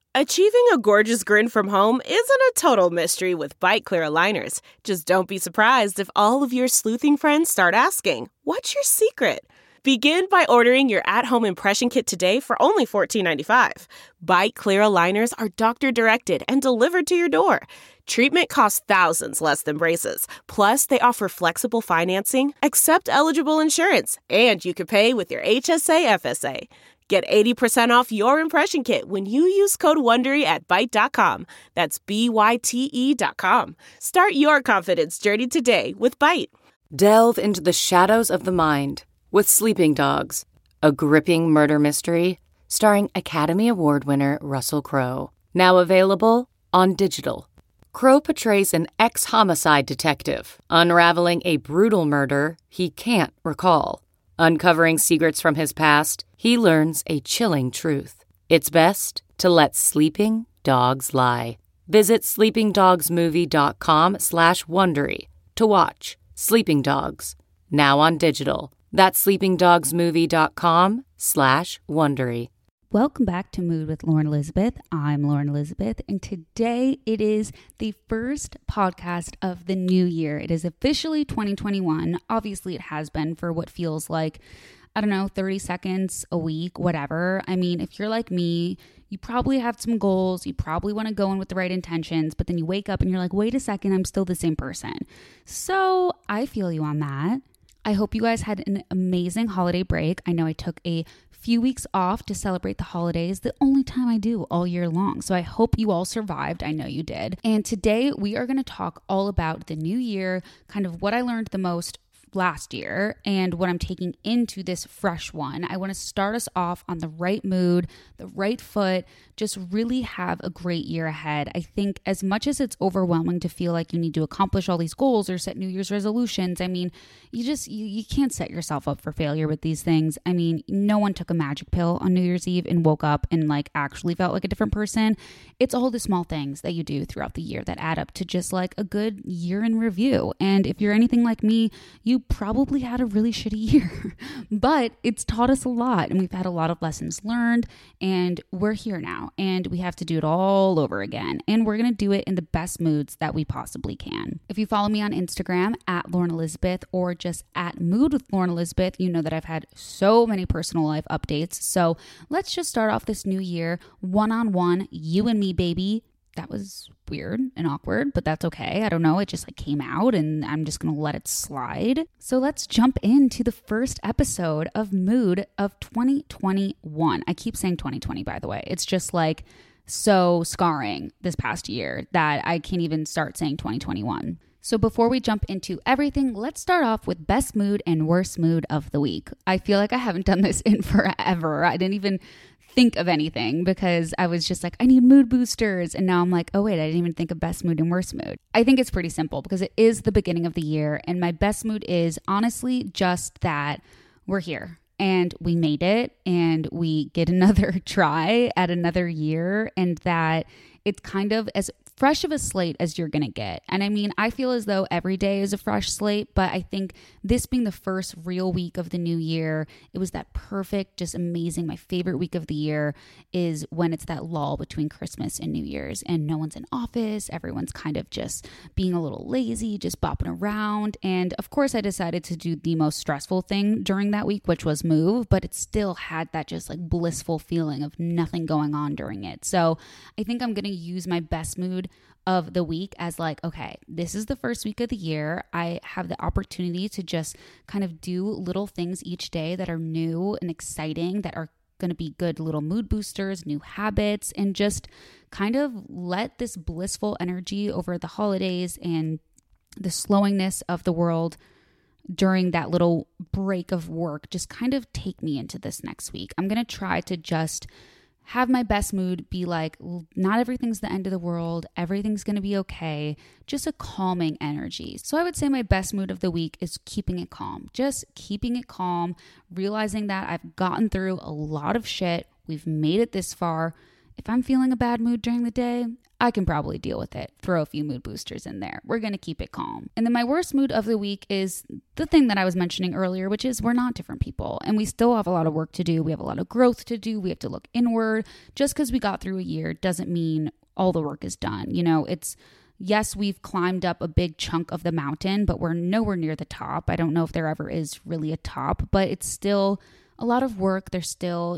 Achieving a gorgeous grin from home isn't a total mystery with Byte Clear aligners. Just don't be surprised if all of your sleuthing friends start asking, "What's your secret?" Begin by ordering your at-home impression kit today for only $14.95. Byte Clear aligners are doctor-directed and delivered to your door. Treatment costs thousands less than braces. Plus, they offer flexible financing, accept eligible insurance, and you can pay with your HSA FSA. Get 80% off your impression kit when you use code WONDERY at Byte.com. That's BYTE.com. Start your confidence journey today with Byte. Delve into the shadows of the mind with Sleeping Dogs, a gripping murder mystery starring Academy Award winner Russell Crowe. Now available on digital. Crowe portrays an ex-homicide detective unraveling a brutal murder he can't recall. Uncovering secrets from his past, he learns a chilling truth. It's best to let sleeping dogs lie. Visit sleepingdogsmovie.com/Wondery to watch Sleeping Dogs, now on digital. That's sleepingdogsmovie.com/Wondery. Welcome back to Mood with Lauren Elizabeth. I'm Lauren Elizabeth, and today it is the first podcast of the new year. It is officially 2021. Obviously, it has been for what feels like, 30 seconds a week, whatever. I mean, if you're like me, you probably have some goals. You probably want to go in with the right intentions, but then you wake up and you're like, wait a second, I'm still the same person. So I feel you on that. I hope you guys had an amazing holiday break. I know I took a few weeks off to celebrate the holidays, the only time I do all year long. So I hope you all survived. I know you did. And today we are going to talk all about the new year, kind of what I learned the most last year and what I'm taking into this fresh one. I want to start us off on the right mood, the right foot, just really have a great year ahead. I think as much as it's overwhelming to feel like you need to accomplish all these goals or set New Year's resolutions, I mean, you can't set yourself up for failure with these things. I mean, no one took a magic pill on New Year's Eve and woke up and actually felt like a different person. It's all the small things that you do throughout the year that add up to just like a good year in review. And if you're anything like me, you probably had a really shitty year, but it's taught us a lot and we've had a lot of lessons learned and we're here now and we have to do it all over again. And we're going to do it in the best moods that we possibly can. If you follow me on Instagram at Lauren Elizabeth or just at Mood with Lauren Elizabeth, you know that I've had so many personal life updates. So let's just start off this new year one-on-one, you and me, baby. That was weird and awkward, but that's okay. I don't know. It just came out and I'm just going to let it slide. So let's jump into the first episode of Mood of 2021. I keep saying 2020, by the way. It's just so scarring this past year that I can't even start saying 2021. So before we jump into everything, let's start off with best mood and worst mood of the week. I feel like I haven't done this in forever. I didn't even think of anything because I was just I need mood boosters. And now I'm oh wait, I didn't even think of best mood and worst mood. I think it's pretty simple because it is the beginning of the year. And my best mood is honestly just that we're here and we made it and we get another try at another year and that it's kind of as fresh of a slate as you're going to get. And I mean, I feel as though every day is a fresh slate, but I think this being the first real week of the new year, it was that perfect, just amazing. My favorite week of the year is when it's that lull between Christmas and New Year's and no one's in office. Everyone's kind of just being a little lazy, just bopping around. And of course, I decided to do the most stressful thing during that week, which was move, but it still had that just blissful feeling of nothing going on during it. So I think I'm going to use my best mood of the week as okay, this is the first week of the year. I have the opportunity to just kind of do little things each day that are new and exciting, that are going to be good little mood boosters, new habits, and just kind of let this blissful energy over the holidays and the slowingness of the world during that little break of work just kind of take me into this next week. I'm going to try to just have my best mood be not everything's the end of the world. Everything's going to be okay. Just a calming energy. So I would say my best mood of the week is keeping it calm. Just keeping it calm, realizing that I've gotten through a lot of shit. We've made it this far if I'm feeling a bad mood during the day, I can probably deal with it. Throw a few mood boosters in there. We're going to keep it calm. And then my worst mood of the week is the thing that I was mentioning earlier, which is we're not different people and we still have a lot of work to do. We have a lot of growth to do. We have to look inward. Just because we got through a year doesn't mean all the work is done. Yes, we've climbed up a big chunk of the mountain, but we're nowhere near the top. I don't know if there ever is really a top, but it's still a lot of work. There's still,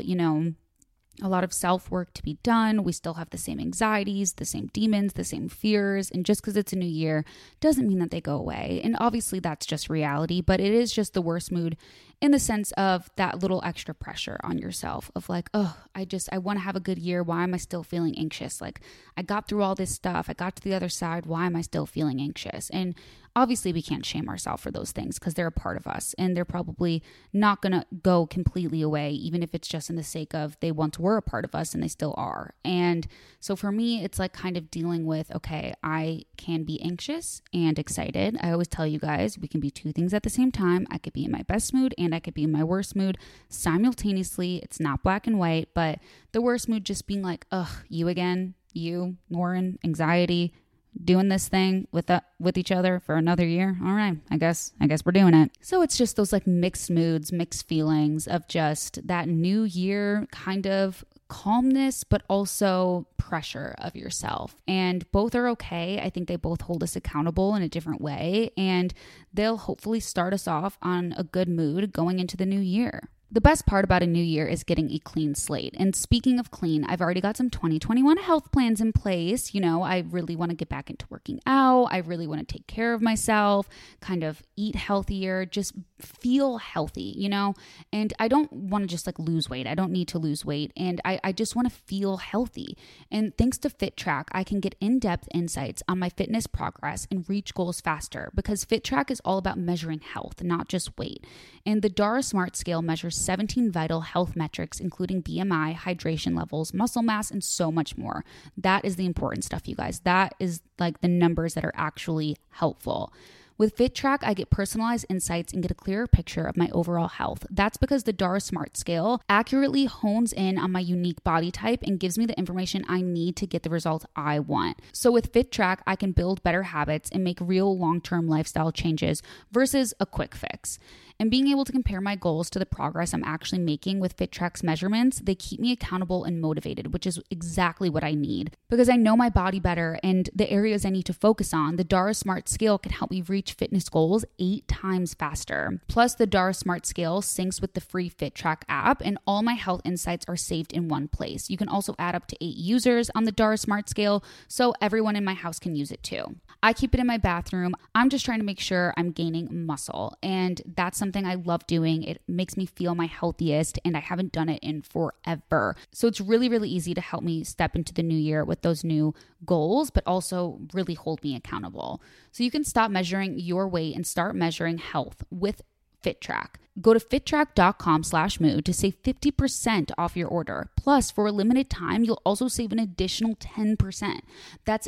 a lot of self-work to be done. We still have the same anxieties, the same demons, the same fears. And just because it's a new year doesn't mean that they go away. And obviously that's just reality, but it is just the worst mood in the sense of that little extra pressure on yourself of like, oh, I want to have a good year. Why am I still feeling anxious? Like I got through all this stuff. I got to the other side. Why am I still feeling anxious? And obviously we can't shame ourselves for those things because they're a part of us and they're probably not going to go completely away, even if it's just in the sake of they once were a part of us and they still are. And so for me, it's like kind of dealing with, okay, I can be anxious and excited. I always tell you guys, we can be two things at the same time. I could be in my best mood and I could be in my worst mood simultaneously. It's not black and white, but the worst mood just being like, ugh, you again, you, Lauren, anxiety, doing this thing with each other for another year. All right, I guess we're doing it. So it's just those like mixed moods, mixed feelings of just that new year kind of calmness, but also pressure of yourself. And both are okay. I think they both hold us accountable in a different way, and they'll hopefully start us off on a good mood going into the new year. The best part about a new year is getting a clean slate. And speaking of clean, I've already got some 2021 health plans in place. I really want to get back into working out. I really want to take care of myself, kind of eat healthier, just feel healthy, And I don't want to just like lose weight. I don't need to lose weight. And I just want to feel healthy. And thanks to FitTrack, I can get in-depth insights on my fitness progress and reach goals faster because FitTrack is all about measuring health, not just weight. And the Dara Smart Scale measures 17 vital health metrics, including BMI, hydration levels, muscle mass, and so much more. That is the important stuff, you guys. That is like the numbers that are actually helpful. With FitTrack, I get personalized insights and get a clearer picture of my overall health. That's because the Dara Smart Scale accurately hones in on my unique body type and gives me the information I need to get the results I want. So with FitTrack, I can build better habits and make real long-term lifestyle changes versus a quick fix. And being able to compare my goals to the progress I'm actually making with FitTrack's measurements, they keep me accountable and motivated, which is exactly what I need. Because I know my body better and the areas I need to focus on, the Dara Smart Scale can help me reach fitness goals 8 times faster. Plus, the Dara Smart Scale syncs with the free FitTrack app, and all my health insights are saved in one place. You can also add up to 8 users on the Dara Smart Scale, so everyone in my house can use it too. I keep it in my bathroom. I'm just trying to make sure I'm gaining muscle, and that's something I love doing. It makes me feel my healthiest, and I haven't done it in forever. So it's really, really easy to help me step into the new year with those new goals, but also really hold me accountable. So you can stop measuring your weight and start measuring health with FitTrack. Go to fittrack.com/mood to save 50% off your order. Plus, for a limited time, you'll also save an additional 10%. That's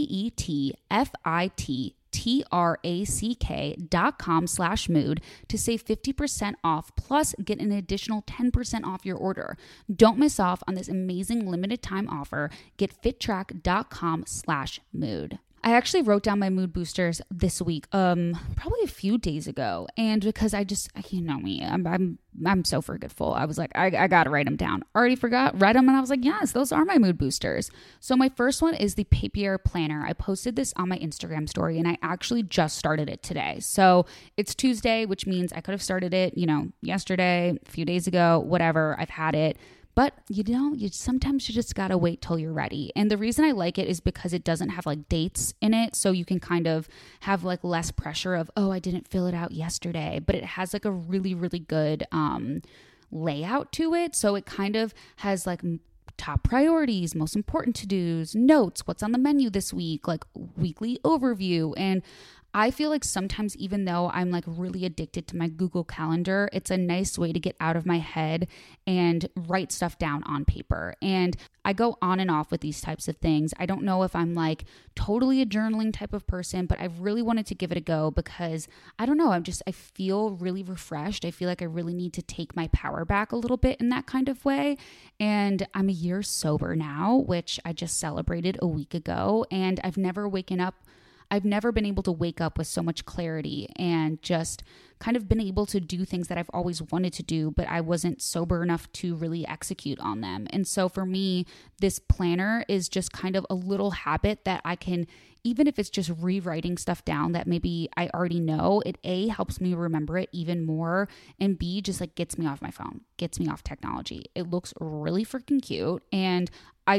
GETFITTRACK.com/mood to save 50% off, plus get an additional 10% off your order. Don't miss off on this amazing limited time offer. Get fittrack.com/mood. I actually wrote down my mood boosters this week, probably a few days ago. And because I just, you know me, I'm so forgetful. I was like, I got to write them down. Already forgot, read them. And I was like, yes, those are my mood boosters. So my first one is the Papier Planner. I posted this on my Instagram story and I actually just started it today. So it's Tuesday, which means I could have started it, yesterday, a few days ago, whatever. I've had it. But sometimes you just gotta wait till you're ready. And the reason I like it is because it doesn't have like dates in it. So you can kind of have like less pressure of, oh, I didn't fill it out yesterday. But it has like a really, really good layout to it. So it kind of has like top priorities, most important to-dos, notes, what's on the menu this week, like weekly overview. And I feel like sometimes, even though I'm like really addicted to my Google Calendar, it's a nice way to get out of my head and write stuff down on paper. And I go on and off with these types of things. I don't know if I'm like totally a journaling type of person, but I've really wanted to give it a go because I don't know, I feel really refreshed. I feel like I really need to take my power back a little bit in that kind of way. And I'm a year sober now, which I just celebrated a week ago. And I've never been able to wake up with so much clarity and just kind of been able to do things that I've always wanted to do, but I wasn't sober enough to really execute on them. And so for me, this planner is just kind of a little habit that I can, even if it's just rewriting stuff down that maybe I already know, it A, helps me remember it even more, and B, just like gets me off my phone, gets me off technology. It looks really freaking cute. And I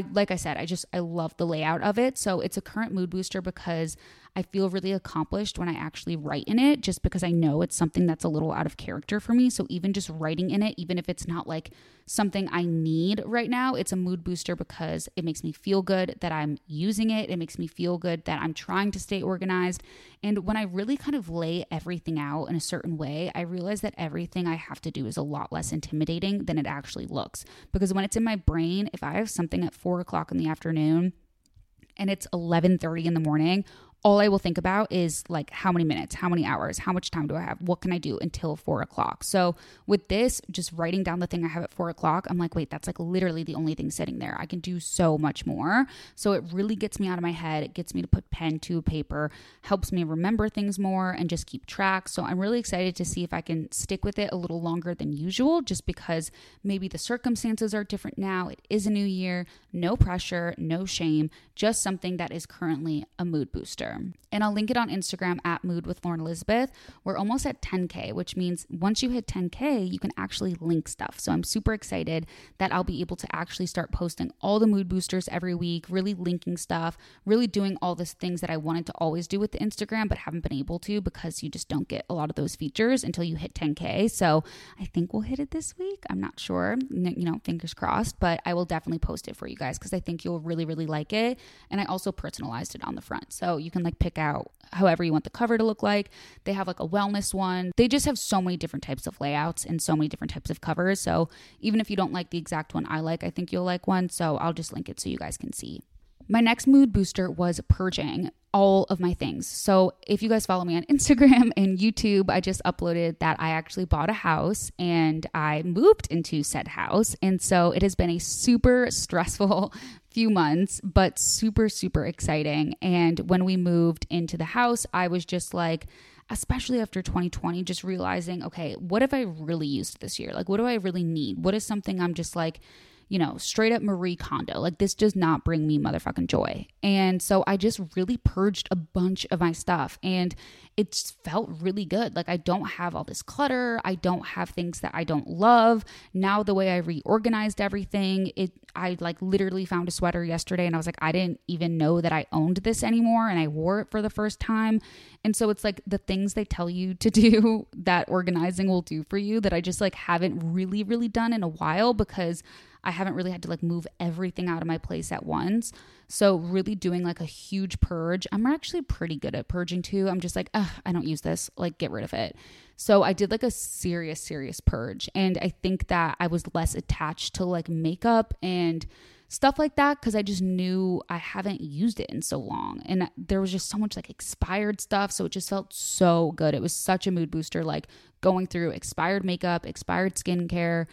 love the layout of it. So it's a current mood booster because I feel really accomplished when I actually write in it, just because I know it's something that's a little out of character for me. So even just writing in it, even if it's not like something I need right now, it's a mood booster because it makes me feel good that I'm using it. It makes me feel good that I'm trying to stay organized. And when I really kind of lay everything out in a certain way, I realize that everything I have to do is a lot less intimidating than it actually looks. Because when it's in my brain, if I have something at 4:00 in the afternoon and it's 11:30 in the morning, all I will think about is like how many minutes, how many hours, how much time do I have? What can I do until 4:00? So with this, just writing down the thing I have at 4:00, I'm like, wait, that's like literally the only thing sitting there. I can do so much more. So it really gets me out of my head. It gets me to put pen to paper, helps me remember things more and just keep track. So I'm really excited to see if I can stick with it a little longer than usual, just because maybe the circumstances are different now. It is a new year, no pressure, no shame, just something that is currently a mood booster. And I'll link it on Instagram at Mood with Lauren Elizabeth. We're almost at 10K, which means once you hit 10K, you can actually link stuff. So I'm super excited that I'll be able to actually start posting all the mood boosters every week, really linking stuff, really doing all these things that I wanted to always do with the Instagram, but haven't been able to because you just don't get a lot of those features until you hit 10K. So I think we'll hit it this week. I'm not sure, fingers crossed, but I will definitely post it for you guys because I think you'll really, really like it. And I also personalized it on the front. So you can like pick out however you want the cover to look like. They have like a wellness one. They just have so many different types of layouts and so many different types of covers. So even if you don't like the exact one I like, I think you'll like one. So I'll just link it so you guys can see. My next mood booster was purging all of my things. So if you guys follow me on Instagram and YouTube, I just uploaded that I actually bought a house and I moved into said house. And so it has been a super stressful few months, but super, super exciting. And when we moved into the house, I was just like, especially after 2020, just realizing, okay, what have I really used this year? Like, what do I really need? What is something I'm just like, straight up Marie Kondo. Like, this does not bring me motherfucking joy. And so I just really purged a bunch of my stuff and it felt really good. Like, I don't have all this clutter. I don't have things that I don't love. Now the way I reorganized everything, I like literally found a sweater yesterday and I was like, I didn't even know that I owned this anymore. And I wore it for the first time. And so it's like the things they tell you to do that organizing will do for you that I just like haven't really, really done in a while because I haven't really had to like move everything out of my place at once. So really doing like a huge purge. I'm actually pretty good at purging too. I'm just like, I don't use this, like get rid of it. So I did like a serious purge. And I think that I was less attached to like makeup and stuff like that because I just knew I haven't used it in so long. And there was just so much like expired stuff. So it just felt so good. It was such a mood booster, like going through expired makeup, expired skincare,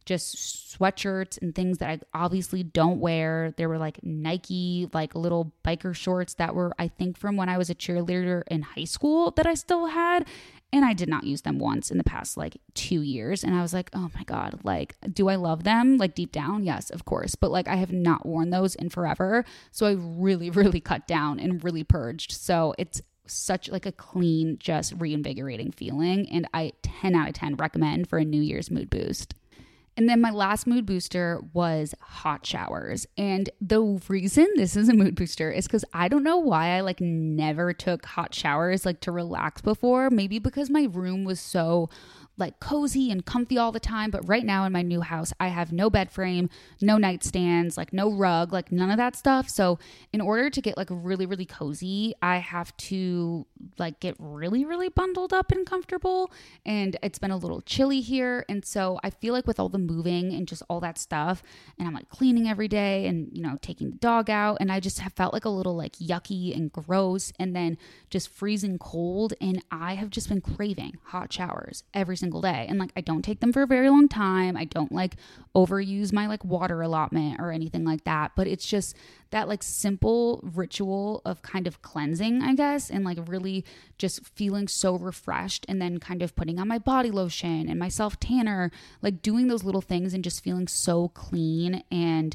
just sweatshirts and things that I obviously don't wear. There were like Nike, like little biker shorts that were, I think, from when I was a cheerleader in high school that I still had. And I did not use them once in the past like 2 years. And I was like, oh my God, like, do I love them? Like deep down? Yes, of course. But like, I have not worn those in forever. So I really, really cut down and really purged. So it's such like a clean, just reinvigorating feeling. And I 10 out of 10 recommend for a New Year's mood boost. And then my last mood booster was hot showers. And the reason this is a mood booster is because I don't know why I like never took hot showers like to relax before. Maybe because my room was so like cozy and comfy all the time. But right now in my new house, I have no bed frame, no nightstands, like no rug, like none of that stuff. So in order to get like really, really cozy, I have to like get really, really bundled up and comfortable. And it's been a little chilly here. And so I feel like with all the moving and just all that stuff, and I'm like cleaning every day and, you know, taking the dog out, and I just have felt like a little like yucky and gross and then just freezing cold. And I have just been craving hot showers every single day. And like, I don't take them for a very long time. I don't like overuse my like water allotment or anything like that. But it's just that like simple ritual of kind of cleansing, I guess, and like really just feeling so refreshed, and then kind of putting on my body lotion and my self tanner, like doing those little things and just feeling so clean and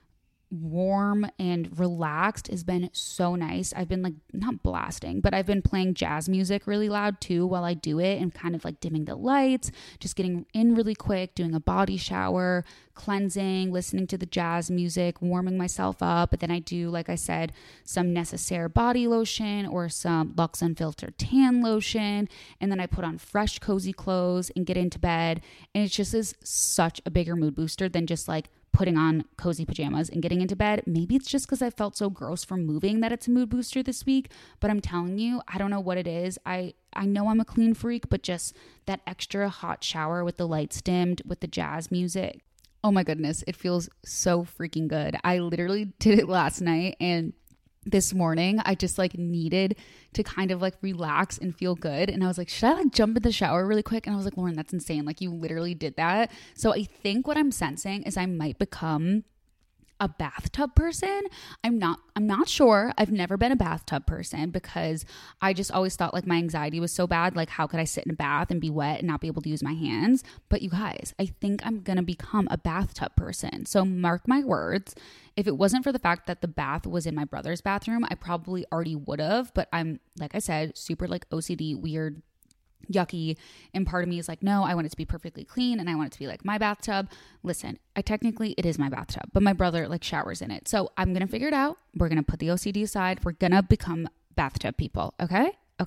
warm and relaxed has been so nice. I've been like not blasting, but I've been playing jazz music really loud too while I do it, and kind of like dimming the lights, just getting in really quick, doing a body shower, cleansing, listening to the jazz music, warming myself up. But then I do, like I said, some Necessaire body lotion or some Luxe Unfiltered tan lotion, and then I put on fresh cozy clothes and get into bed. And it just is such a bigger mood booster than just like putting on cozy pajamas and getting into bed. Maybe it's just because I felt so gross from moving that it's a mood booster this week, but I'm telling you, I don't know what it is. I know I'm a clean freak, but just that extra hot shower with the lights dimmed, with the jazz music. Oh my goodness, it feels so freaking good. I literally did it last night, and this morning I just like needed to kind of like relax and feel good. And I was like, should I like jump in the shower really quick? And I was like, Lauren, that's insane. Like, you literally did that. So I think what I'm sensing is I might become a bathtub person. I'm not sure. I've never been a bathtub person because I just always thought like my anxiety was so bad. Like, how could I sit in a bath and be wet and not be able to use my hands? But you guys, I think I'm going to become a bathtub person. So mark my words. If it wasn't for the fact that the bath was in my brother's bathroom, I probably already would have. But I'm, like I said, super like OCD, weird, yucky, and part of me is like, no, I want it to be perfectly clean and I want it to be like my bathtub. Listen, it is my bathtub, but my brother like showers in it. So I'm gonna figure it out. We're gonna put the OCD aside. We're gonna become bathtub people. Okay.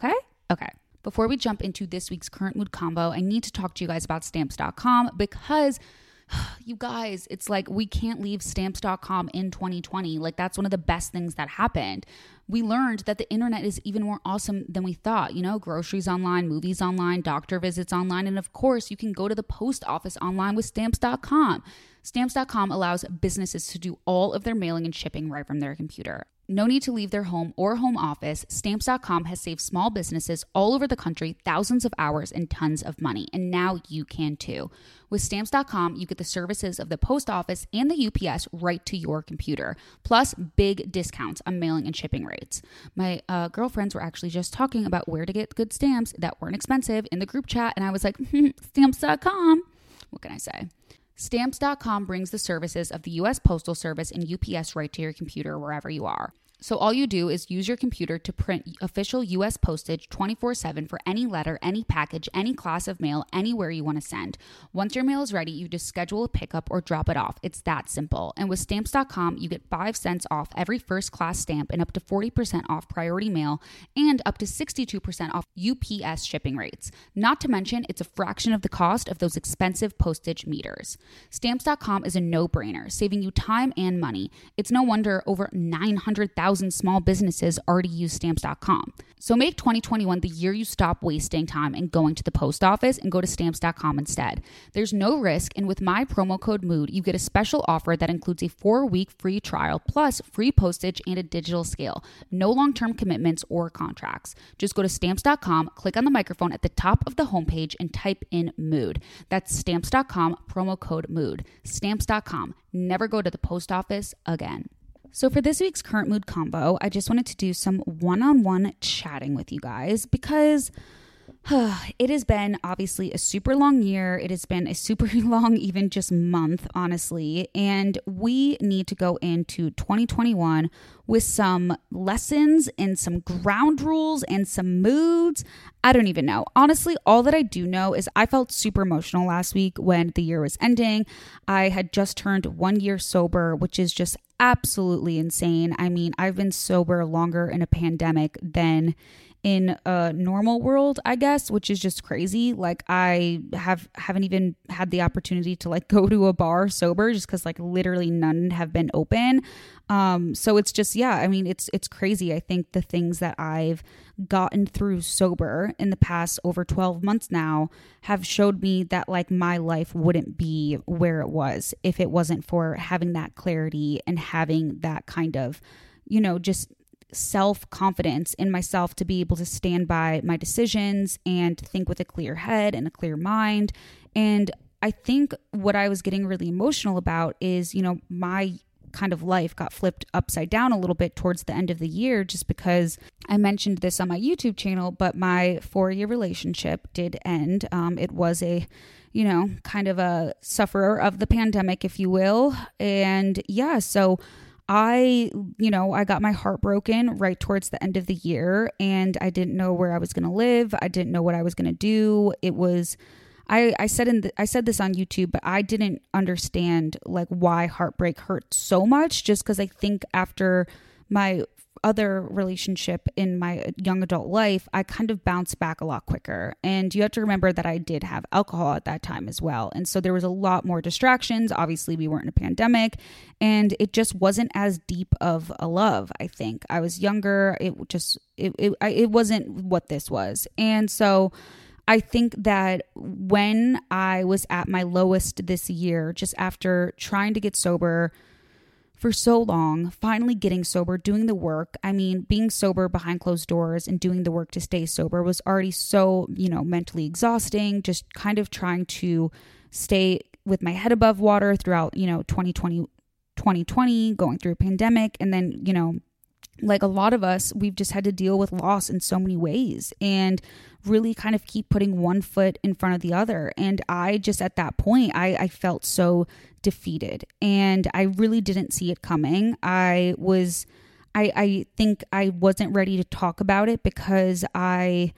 Before we jump into this week's current mood combo, I need to talk to you guys about stamps.com, because you guys, it's like we can't leave stamps.com in 2020. Like, that's one of the best things that happened. We learned that the internet is even more awesome than we thought. You know, groceries online, movies online, doctor visits online, and of course, you can go to the post office online with stamps.com. Stamps.com allows businesses to do all of their mailing and shipping right from their computer. No need to leave their home or home office. Stamps.com has saved small businesses all over the country thousands of hours and tons of money. And now you can too. With Stamps.com, you get the services of the post office and the UPS right to your computer, plus big discounts on mailing and shipping rates. My girlfriends were actually just talking about where to get good stamps that weren't expensive in the group chat. And I was like, Stamps.com. What can I say? Stamps.com brings the services of the U.S. Postal Service and UPS right to your computer wherever you are. So all you do is use your computer to print official U.S. postage 24/7 for any letter, any package, any class of mail, anywhere you want to send. Once your mail is ready, you just schedule a pickup or drop it off. It's that simple. And with Stamps.com, you get 5 cents off every first-class stamp and up to 40% off priority mail and up to 62% off UPS shipping rates. Not to mention, it's a fraction of the cost of those expensive postage meters. Stamps.com is a no-brainer, saving you time and money. It's no wonder over 900,000 small businesses already use Stamps.com. So make 2021 the year you stop wasting time and going to the post office and go to Stamps.com instead. There's no risk, and with my promo code MOOD, you get a special offer that includes a 4-week free trial plus free postage and a digital scale. No long-term commitments or contracts. Just go to Stamps.com, click on the microphone at the top of the homepage, and type in MOOD. That's Stamps.com, promo code MOOD. Stamps.com. Never go to the post office again. So for this week's current mood combo, I just wanted to do some one-on-one chatting with you guys because it has been obviously a super long year. It has been a super long, even just month, honestly. And we need to go into 2021 with some lessons and some ground rules and some moods. I don't even know. Honestly, all that I do know is I felt super emotional last week when the year was ending. I had just turned 1 year sober, which is just absolutely insane. I mean, I've been sober longer in a pandemic than in a normal world, I guess, which is just crazy. Like I haven't even had the opportunity to like go to a bar sober just because like literally none have been open. So it's just, yeah, I mean, it's crazy. I think the things that I've gotten through sober in the past over 12 months now have showed me that like my life wouldn't be where it was if it wasn't for having that clarity and having that kind of, you know, just self-confidence in myself to be able to stand by my decisions and think with a clear head and a clear mind. And I think what I was getting really emotional about is, you know, my kind of life got flipped upside down a little bit towards the end of the year, just because I mentioned this on my YouTube channel, but my 4-year relationship did end. It was a, you know, kind of a sufferer of the pandemic, if you will. And yeah, so I got my heart broken right towards the end of the year, and I didn't know where I was going to live. I didn't know what I was going to do. It was, I said this on YouTube, but I didn't understand like why heartbreak hurt so much, just because I think after my other relationship in my young adult life, I kind of bounced back a lot quicker. And you have to remember that I did have alcohol at that time as well. And so there was a lot more distractions. Obviously, we weren't in a pandemic, and it just wasn't as deep of a love. I think I was younger. It wasn't what this was. And so I think that when I was at my lowest this year, just after trying to get sober for so long, finally getting sober, doing the work. I mean, being sober behind closed doors and doing the work to stay sober was already so, you know, mentally exhausting, just kind of trying to stay with my head above water throughout, you know, 2020, going through a pandemic. And then, you know, like a lot of us, we've just had to deal with loss in so many ways and really kind of keep putting one foot in front of the other. And I just, at that point, I felt so defeated, and I really didn't see it coming. I think I wasn't ready to talk about it because I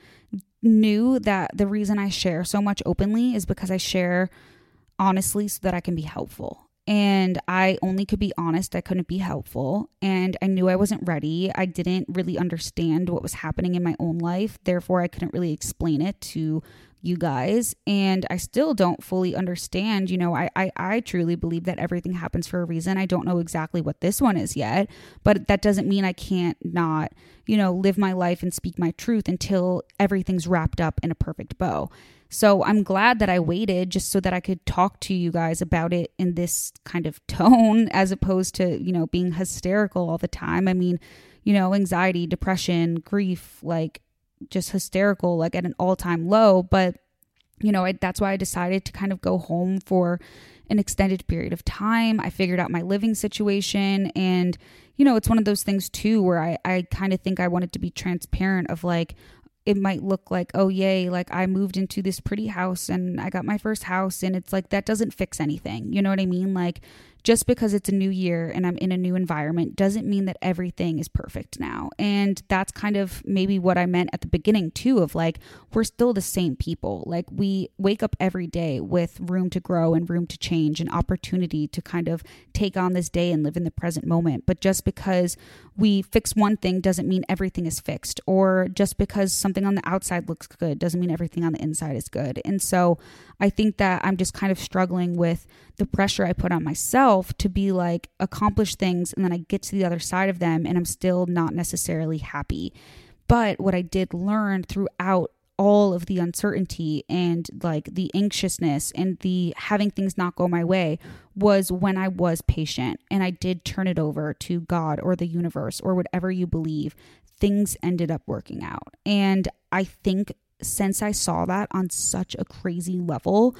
knew that the reason I share so much openly is because I share honestly so that I can be helpful. And I only could be honest. I couldn't be helpful. And I knew I wasn't ready. I didn't really understand what was happening in my own life. Therefore, I couldn't really explain it to you guys. And I still don't fully understand. You know, I truly believe that everything happens for a reason. I don't know exactly what this one is yet, but that doesn't mean I can't not, you know, live my life and speak my truth until everything's wrapped up in a perfect bow. So I'm glad that I waited just so that I could talk to you guys about it in this kind of tone, as opposed to, you know, being hysterical all the time. I mean, you know, anxiety, depression, grief, like just hysterical, like at an all-time low. But, you know, that's why I decided to kind of go home for an extended period of time. I figured out my living situation. And, you know, it's one of those things too, where I kind of think I wanted to be transparent of like, it might look like, oh, yay, like I moved into this pretty house and I got my first house. And it's like, that doesn't fix anything. You know what I mean? Like, just because it's a new year and I'm in a new environment doesn't mean that everything is perfect now. And that's kind of maybe what I meant at the beginning too, of like, we're still the same people. Like, we wake up every day with room to grow and room to change and opportunity to kind of take on this day and live in the present moment. But just because we fix one thing doesn't mean everything is fixed, or just because something on the outside looks good doesn't mean everything on the inside is good. And so I think that I'm just kind of struggling with the pressure I put on myself to be like, accomplish things, and then I get to the other side of them and I'm still not necessarily happy. But what I did learn throughout all of the uncertainty and like the anxiousness and the having things not go my way was when I was patient and I did turn it over to God or the universe or whatever you believe, things ended up working out. And I think since I saw that on such a crazy level,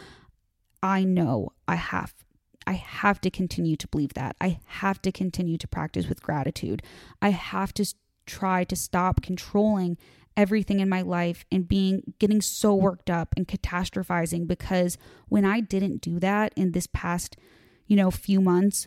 I know I have to continue to believe that. I have to continue to practice with gratitude. I have to try to stop controlling everything in my life and getting so worked up and catastrophizing, because when I didn't do that in this past, you know, few months,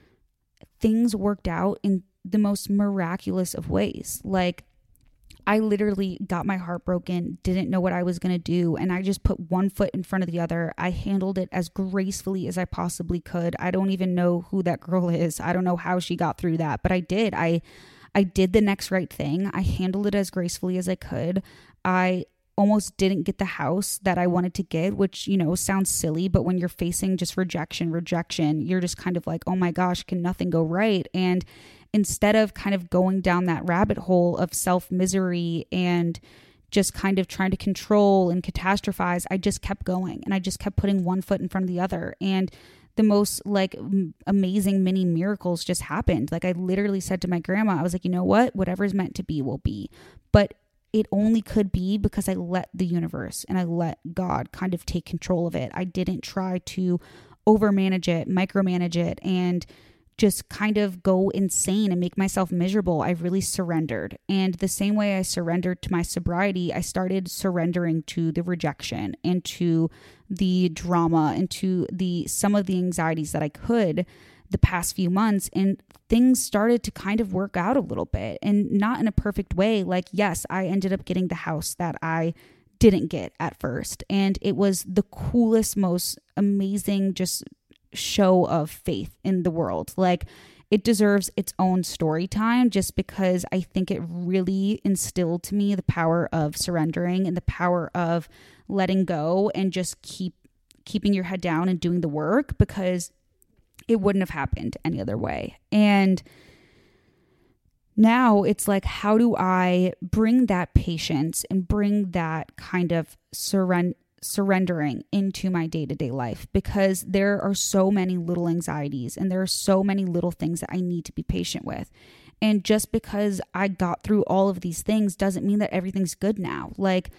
things worked out in the most miraculous of ways. Like, I literally got my heart broken, didn't know what I was going to do, and I just put one foot in front of the other. I handled it as gracefully as I possibly could. I don't even know who that girl is. I don't know how she got through that, but I did. I I did the next right thing. I handled it as gracefully as I could. I almost didn't get the house that I wanted to get, which, sounds silly, but when you're facing just rejection, you're just kind of like, oh my gosh, can nothing go right? And instead of kind of going down that rabbit hole of self-misery and just kind of trying to control and catastrophize, I just kept going, and I just kept putting one foot in front of the other. And the most amazing mini miracles just happened. I literally said to my grandma, I was like, you know what? Whatever's meant to be will be. But it only could be because I let the universe and I let God kind of take control of it. I didn't try to overmanage it, micromanage it, and just kind of go insane and make myself miserable. I really surrendered. And the same way I surrendered to my sobriety, I started surrendering to the rejection and to the drama and to some of the anxieties that I could the past few months, and things started to kind of work out a little bit, and not in a perfect way. Yes, I ended up getting the house that I didn't get at first, and it was the coolest, most amazing just show of faith in the world. It deserves its own story time, just because I think it really instilled to me the power of surrendering and the power of letting go and just keeping your head down and doing the work, because it wouldn't have happened any other way. And now it's how do I bring that patience and bring that kind of surrendering into my day-to-day life? Because there are so many little anxieties and there are so many little things that I need to be patient with. And just because I got through all of these things doesn't mean that everything's good now.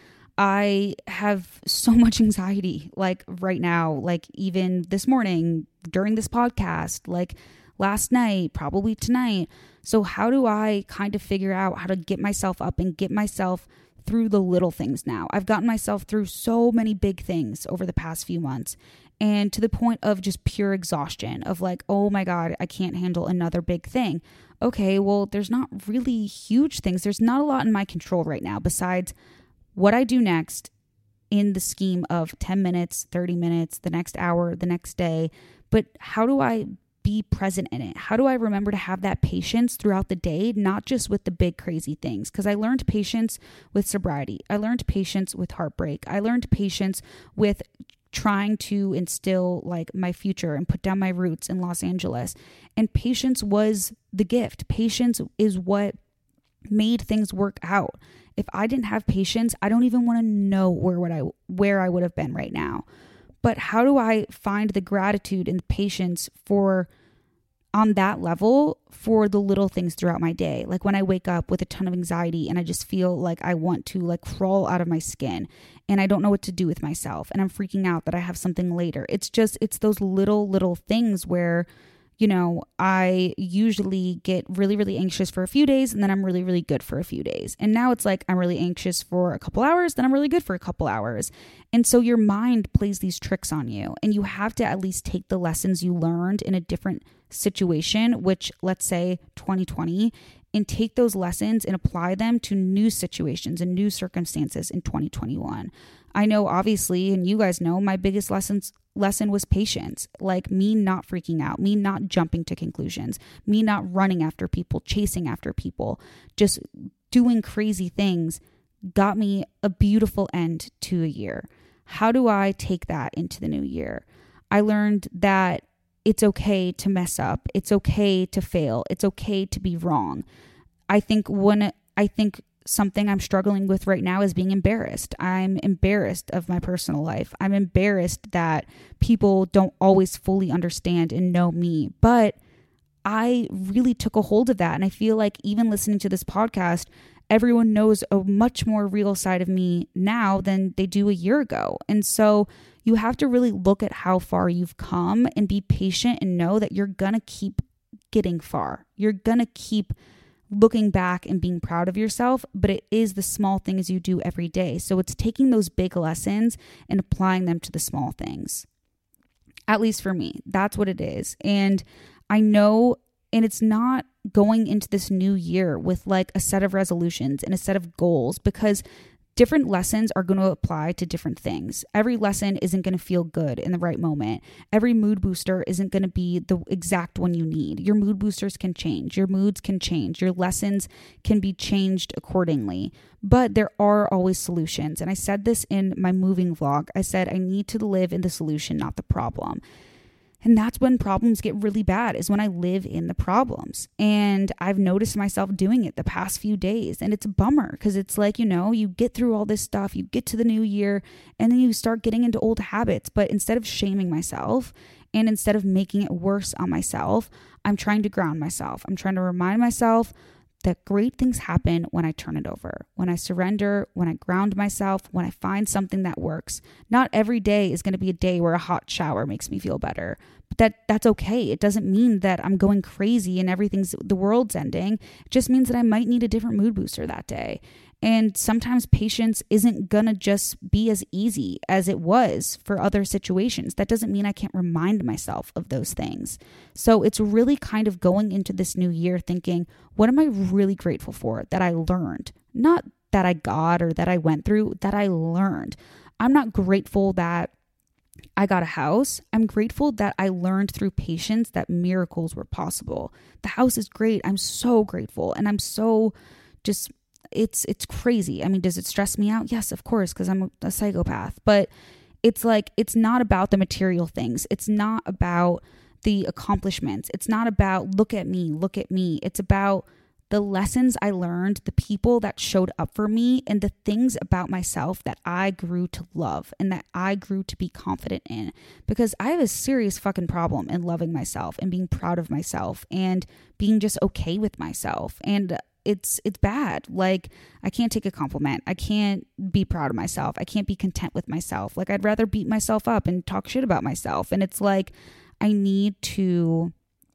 I have so much anxiety, right now, even this morning during this podcast, last night, probably tonight. So how do I kind of figure out how to get myself up and get myself through the little things now? I've gotten myself through so many big things over the past few months, and to the point of just pure exhaustion of oh my God, I can't handle another big thing. Okay, well, there's not really huge things. There's not a lot in my control right now besides what I do next in the scheme of 10 minutes, 30 minutes, the next hour, the next day. But how do I be present in it? How do I remember to have that patience throughout the day, not just with the big crazy things? Because I learned patience with sobriety. I learned patience with heartbreak. I learned patience with trying to instill my future and put down my roots in Los Angeles. And patience was the gift. Patience is what made things work out. If I didn't have patience, I don't even want to know where I would have been right now. But how do I find the gratitude and the patience on that level for the little things throughout my day? When I wake up with a ton of anxiety and I just feel like I want to crawl out of my skin and I don't know what to do with myself and I'm freaking out that I have something later. It's those little things where I usually get really, really anxious for a few days and then I'm really, really good for a few days. And now it's I'm really anxious for a couple hours, then I'm really good for a couple hours. And so your mind plays these tricks on you, and you have to at least take the lessons you learned in a different situation, which let's say 2020, and take those lessons and apply them to new situations and new circumstances in 2021. I know, obviously, and you guys know, my biggest lesson was patience. Me not freaking out, me not jumping to conclusions, me not running after people, chasing after people, just doing crazy things got me a beautiful end to a year. How do I take that into the new year? I learned that it's okay to mess up. It's okay to fail. It's okay to be wrong. I think something I'm struggling with right now is being embarrassed. I'm embarrassed of my personal life. I'm embarrassed that people don't always fully understand and know me. But I really took a hold of that. And I feel like even listening to this podcast, everyone knows a much more real side of me now than they do a year ago. And so you have to really look at how far you've come and be patient and know that you're going to keep getting far. You're going to keep looking back and being proud of yourself, but it is the small things you do every day. So it's taking those big lessons and applying them to the small things. At least for me, that's what it is. And I know, and it's not going into this new year with a set of resolutions and a set of goals, because different lessons are going to apply to different things. Every lesson isn't going to feel good in the right moment. Every mood booster isn't going to be the exact one you need. Your mood boosters can change. Your moods can change. Your lessons can be changed accordingly. But there are always solutions. And I said this in my moving vlog. I said I need to live in the solution, not the problem. And that's when problems get really bad, is when I live in the problems. And I've noticed myself doing it the past few days. And it's a bummer because it's like, you get through all this stuff, you get to the new year, and then you start getting into old habits. But instead of shaming myself and instead of making it worse on myself, I'm trying to ground myself. I'm trying to remind myself that great things happen when I turn it over, when I surrender, when I ground myself, when I find something that works. Not every day is going to be a day where a hot shower makes me feel better, but that's okay. It doesn't mean that I'm going crazy and the world's ending. It just means that I might need a different mood booster that day. And sometimes patience isn't gonna just be as easy as it was for other situations. That doesn't mean I can't remind myself of those things. So it's really kind of going into this new year thinking, what am I really grateful for that I learned? Not that I got or that I went through, that I learned. I'm not grateful that I got a house. I'm grateful that I learned through patience that miracles were possible. The house is great. I'm so grateful. And I'm so just... It's crazy. I mean, does it stress me out? Yes, of course, because I'm a psychopath. But it's like, it's not about the material things. It's not about the accomplishments. It's not about, look at me. It's about the lessons I learned, the people that showed up for me, and the things about myself that I grew to love and that I grew to be confident in. Because I have a serious fucking problem in loving myself and being proud of myself and being just okay with myself. And it's bad. Like, I can't take a compliment. I can't be proud of myself. I can't be content with myself. Like, I'd rather beat myself up and talk shit about myself. And it's like, I need to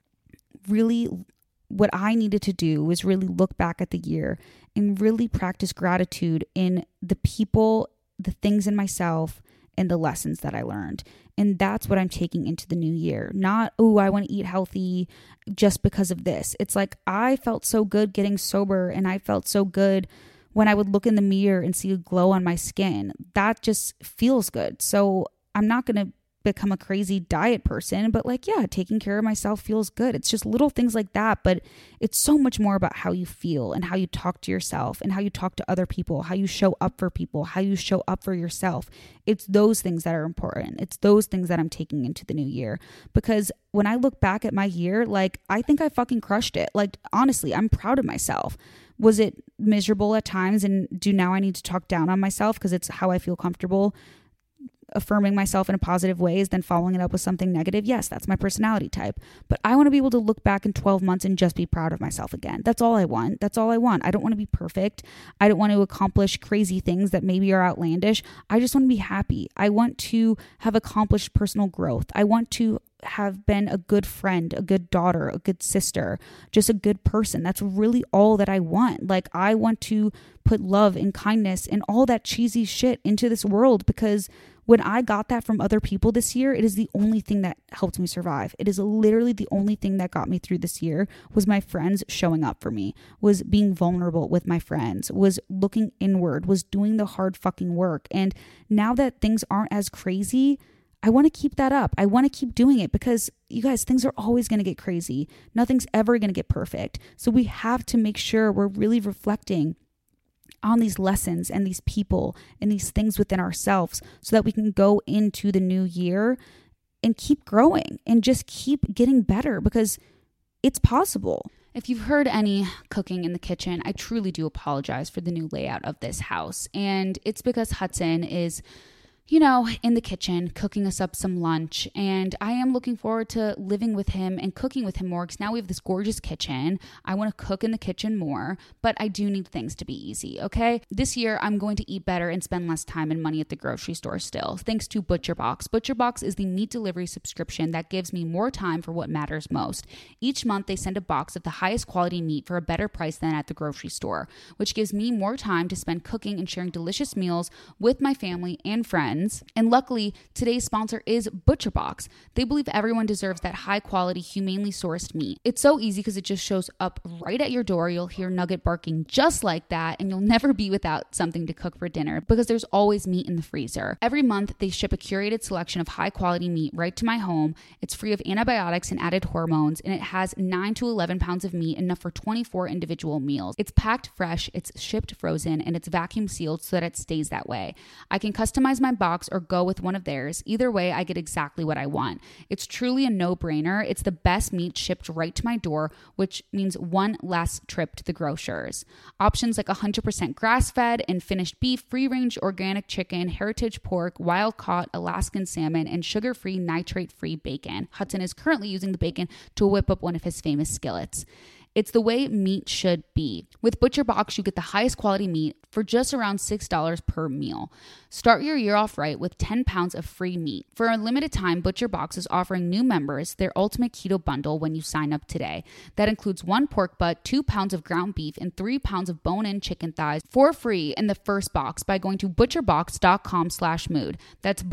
really, what I needed to do was really look back at the year and really practice gratitude in the people, the things in myself, and the lessons that I learned. And that's what I'm taking into the new year. Not, I want to eat healthy just because of this. It's like, I felt so good getting sober, and I felt so good when I would look in the mirror and see a glow on my skin. That just feels good. So I'm not going to become a crazy diet person, but taking care of myself feels good. It's just little things like that, but it's so much more about how you feel and how you talk to yourself and how you talk to other people, how you show up for people, how you show up for yourself. It's those things that are important. It's those things that I'm taking into the new year, because when I look back at my year, I think I fucking crushed it. Honestly, I'm proud of myself. Was it miserable at times? And now I need to talk down on myself because it's how I feel comfortable affirming myself in a positive ways, then following it up with something negative? Yes, that's my personality type. But I want to be able to look back in 12 months and just be proud of myself again. That's all I want. I don't want to be perfect. I don't want to accomplish crazy things that maybe are outlandish. I just want to be happy. I want to have accomplished personal growth. I want to have been a good friend, a good daughter, a good sister, just a good person. That's really all that I want. I want to put love and kindness and all that cheesy shit into this world, because when I got that from other people this year, it is the only thing that helped me survive. It is literally the only thing that got me through this year, was my friends showing up for me, was being vulnerable with my friends, was looking inward, was doing the hard fucking work. And now that things aren't as crazy, I want to keep that up. I want to keep doing it, because you guys, things are always going to get crazy. Nothing's ever going to get perfect. So we have to make sure we're really reflecting on these lessons and these people and these things within ourselves, so that we can go into the new year and keep growing and just keep getting better, because it's possible. If you've heard any cooking in the kitchen, I truly do apologize for the new layout of this house. And it's because Hudson is, in the kitchen, cooking us up some lunch. And I am looking forward to living with him and cooking with him more, because now we have this gorgeous kitchen. I want to cook in the kitchen more, but I do need things to be easy, okay? This year, I'm going to eat better and spend less time and money at the grocery store still, thanks to ButcherBox. ButcherBox is the meat delivery subscription that gives me more time for what matters most. Each month, they send a box of the highest quality meat for a better price than at the grocery store, which gives me more time to spend cooking and sharing delicious meals with my family and friends friends. And luckily, today's sponsor is ButcherBox. They believe everyone deserves that high quality, humanely sourced meat. It's so easy because it just shows up right at your door. You'll hear Nugget barking just like that, and you'll never be without something to cook for dinner because there's always meat in the freezer. Every month, they ship a curated selection of high quality meat right to my home. It's free of antibiotics and added hormones, and it has 9 to 11 pounds of meat, enough for 24 individual meals. It's packed fresh, it's shipped frozen, and it's vacuum sealed so that it stays that way. I can customize my box or go with one of theirs. Either way, I get exactly what I want. It's truly a no-brainer. It's the best meat shipped right to my door, which means one less trip to the grocers. Options like 100% grass-fed and finished beef, free-range organic chicken, heritage pork, wild-caught Alaskan salmon, and sugar-free, nitrate-free bacon. Hudson is currently using the bacon to whip up one of his famous skillets. It's the way meat should be. With ButcherBox, you get the highest quality meat for just around $6 per meal. Start your year off right with 10 pounds of free meat. For a limited time, ButcherBox is offering new members their ultimate keto bundle when you sign up today. That includes 1 pork butt, 2 pounds of ground beef, and 3 pounds of bone-in chicken thighs for free in the first box by going to butcherbox.com/mood. That's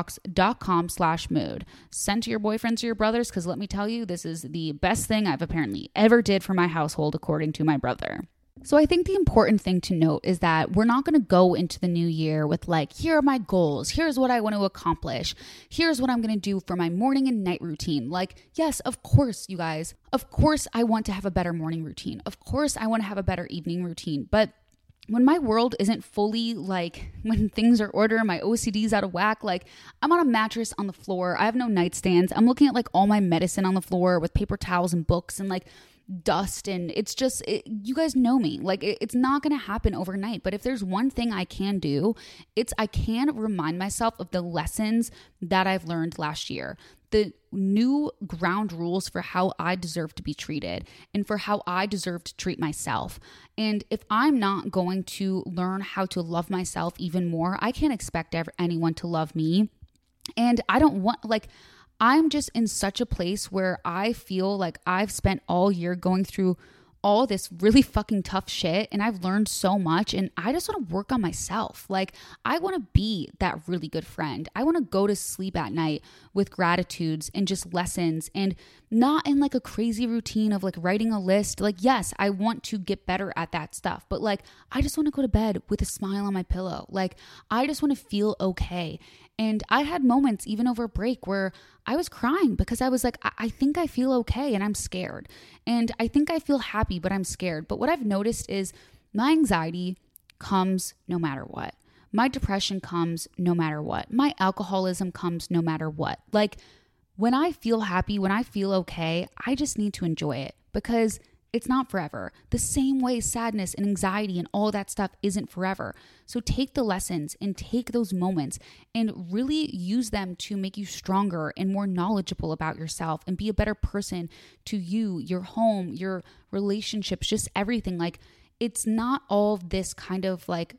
butcherbox.com/mood. Send to your boyfriends or your brothers, because let me tell you, this is the best thing I've apparently ever did for my household, according to my brother. So I think the important thing to note is that we're not going to go into the new year with like, here are my goals. Here's what I want to accomplish. Here's what I'm going to do for my morning and night routine. Like, yes, of course, you guys. Of course, I want to have a better morning routine. Of course, I want to have a better evening routine. But when my world isn't fully like, when things are order, my OCD's out of whack, like I'm on a mattress on the floor. I have no nightstands. I'm looking at like all my medicine on the floor with paper towels and books and like dust, and it's just you guys know me, like it's not gonna happen overnight. But if there's one thing I can do, it's I can remind myself of the lessons that I've learned last year, the new ground rules for how I deserve to be treated and for how I deserve to treat myself. And if I'm not going to learn how to love myself even more, I can't expect anyone to love me. And I don't want, like, I'm just in such a place where I feel like I've spent all year going through all this really fucking tough shit, and I've learned so much, and I just want to work on myself. Like, I want to be that really good friend. I want to go to sleep at night with gratitudes and just lessons, and not in like a crazy routine of like writing a list. Like, yes, I want to get better at that stuff, but like, I just want to go to bed with a smile on my pillow. Like, I just want to feel okay. And I had moments even over break where I was crying because I was like, I think I feel okay and I'm scared. And I think I feel happy, but I'm scared. But what I've noticed is my anxiety comes no matter what. My depression comes no matter what. My alcoholism comes no matter what. Like, when I feel happy, when I feel okay, I just need to enjoy it because it's not forever. The same way sadness and anxiety and all that stuff isn't forever. So take the lessons and take those moments and really use them to make you stronger and more knowledgeable about yourself and be a better person to you, your home, your relationships, just everything. Like, it's not all of this kind of like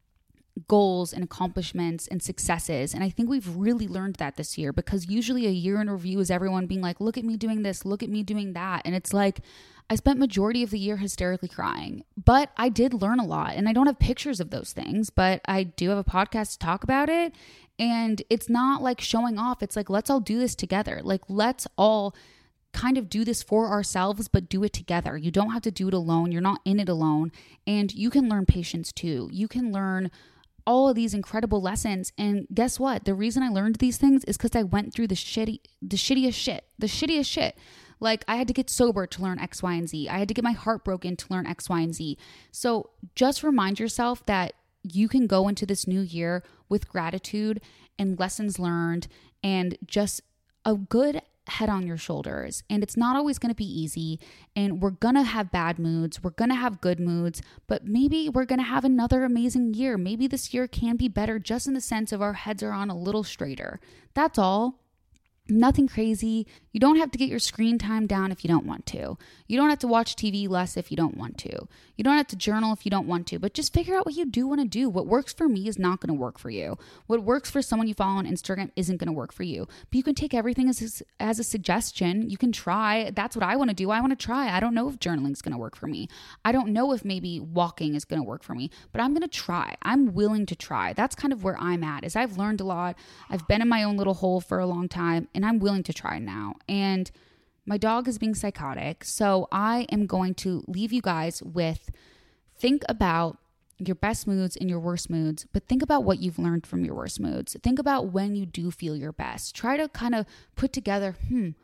goals and accomplishments and successes. And I think we've really learned that this year, because usually a year in review is everyone being like, look at me doing this, look at me doing that. And it's like, I spent majority of the year hysterically crying, but I did learn a lot, and I don't have pictures of those things, but I do have a podcast to talk about it. And it's not like showing off. It's like, let's all do this together. Like, let's all kind of do this for ourselves, but do it together. You don't have to do it alone. You're not in it alone. And you can learn patience too. You can learn all of these incredible lessons. And guess what? The reason I learned these things is because I went through the shittiest shit. Like, I had to get sober to learn X, Y, and Z. I had to get my heart broken to learn X, Y, and Z. So just remind yourself that you can go into this new year with gratitude and lessons learned and just a good head on your shoulders. And it's not always going to be easy, and we're going to have bad moods. We're going to have good moods, but maybe we're going to have another amazing year. Maybe this year can be better just in the sense of our heads are on a little straighter. That's all. Nothing crazy. You don't have to get your screen time down if you don't want to. You don't have to watch TV less if you don't want to. You don't have to journal if you don't want to, but just figure out what you do want to do. What works for me is not going to work for you. What works for someone you follow on Instagram isn't going to work for you. But you can take everything as a suggestion. You can try. That's what I want to do. I want to try. I don't know if journaling is going to work for me. I don't know if maybe walking is going to work for me, but I'm going to try. I'm willing to try. That's kind of where I'm at, is I've learned a lot. I've been in my own little hole for a long time, and I'm willing to try now. And my dog is being psychotic, so I am going to leave you guys with, think about your best moods and your worst moods, but think about what you've learned from your worst moods. Think about when you do feel your best. Try to kind of put together,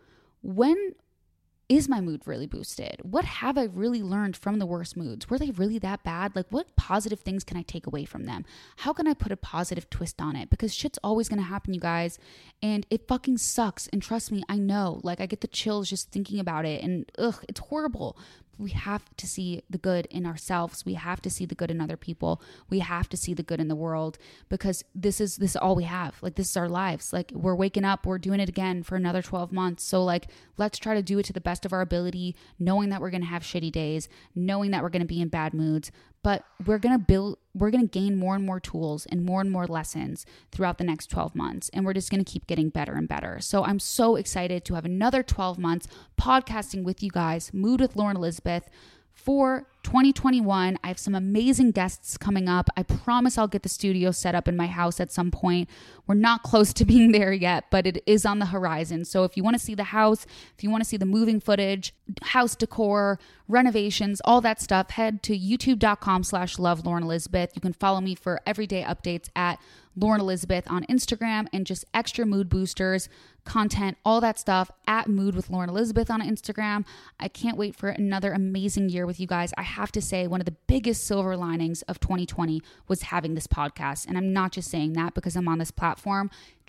when is my mood really boosted? What have I really learned from the worst moods? Were they really that bad? Like, what positive things can I take away from them? How can I put a positive twist on it? Because shit's always going to happen, you guys. And it fucking sucks. And trust me, I know. Like, I get the chills just thinking about it. And it's horrible. We have to see the good in ourselves. We have to see the good in other people. We have to see the good in the world, because this is all we have. Like, this is our lives. Like, we're waking up, we're doing it again for another 12 months. So like, let's try to do it to the best of our ability, knowing that we're going to have shitty days, knowing that we're going to be in bad moods, but we're going to gain more and more tools and more lessons throughout the next 12 months. And we're just going to keep getting better and better. So I'm so excited to have another 12 months podcasting with you guys, Mood with Lauren Elizabeth, for 2021. I have some amazing guests coming up. I promise I'll get the studio set up in my house at some point. We're not close to being there yet, but it is on the horizon. So if you want to see the house, if you want to see the moving footage, house decor, renovations, all that stuff, head to youtube.com/love Lauren Elizabeth. You can follow me for everyday updates at Lauren Elizabeth on Instagram, and just extra mood boosters, content, all that stuff at Mood with Lauren Elizabeth on Instagram. I can't wait for another amazing year with you guys. I have to say, one of the biggest silver linings of 2020 was having this podcast. And I'm not just saying that because I'm on this platform.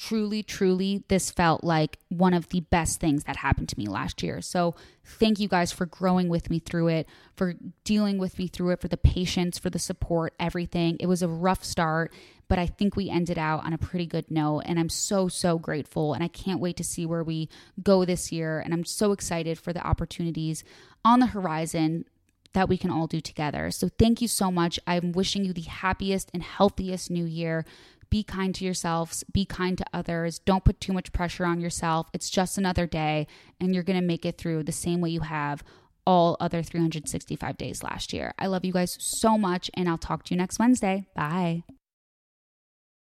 Truly, this felt like one of the best things that happened to me last year. So thank you guys for growing with me through it, for dealing with me through it, for the patience, for the support, everything. It was a rough start, but I think we ended out on a pretty good note, and I'm so grateful, and I can't wait to see where we go this year, and I'm so excited for the opportunities on the horizon that we can all do together. So thank you so much. I'm wishing you the happiest and healthiest new year. Be kind to yourselves, be kind to others. Don't put too much pressure on yourself. It's just another day, and you're going to make it through the same way you have all other 365 days last year. I love you guys so much, and I'll talk to you next Wednesday. Bye.